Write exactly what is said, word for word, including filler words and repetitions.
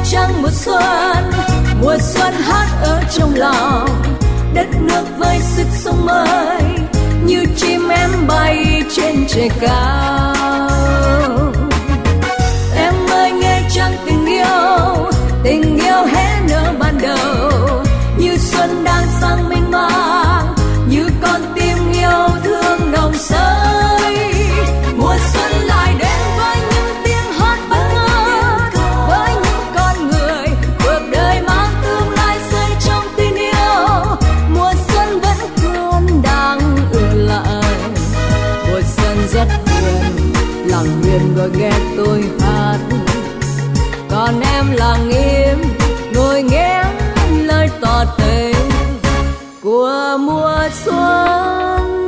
trăng mùa xuân, mùa xuân hát ở trong lòng, đất nước với sức sống mới, như chim em bay trên trời cao. Em ơi nghe chăng tình yêu, tình yêu hé nở ban đầu, như xuân đang sang mênh mang, như con tim yêu thương nồng sơi. Mùa xuân lại đến với những tiếng hát bất ngờ, với những con người cuộc đời mang tương lai rơi trong tình yêu. Mùa xuân vẫn còn đang ở lại, mùa xuân rất hiền, lặng hiền ngồi nghe tôi hát, còn em lặng im ngồi nghe lời tỏ tình của mùa xuân.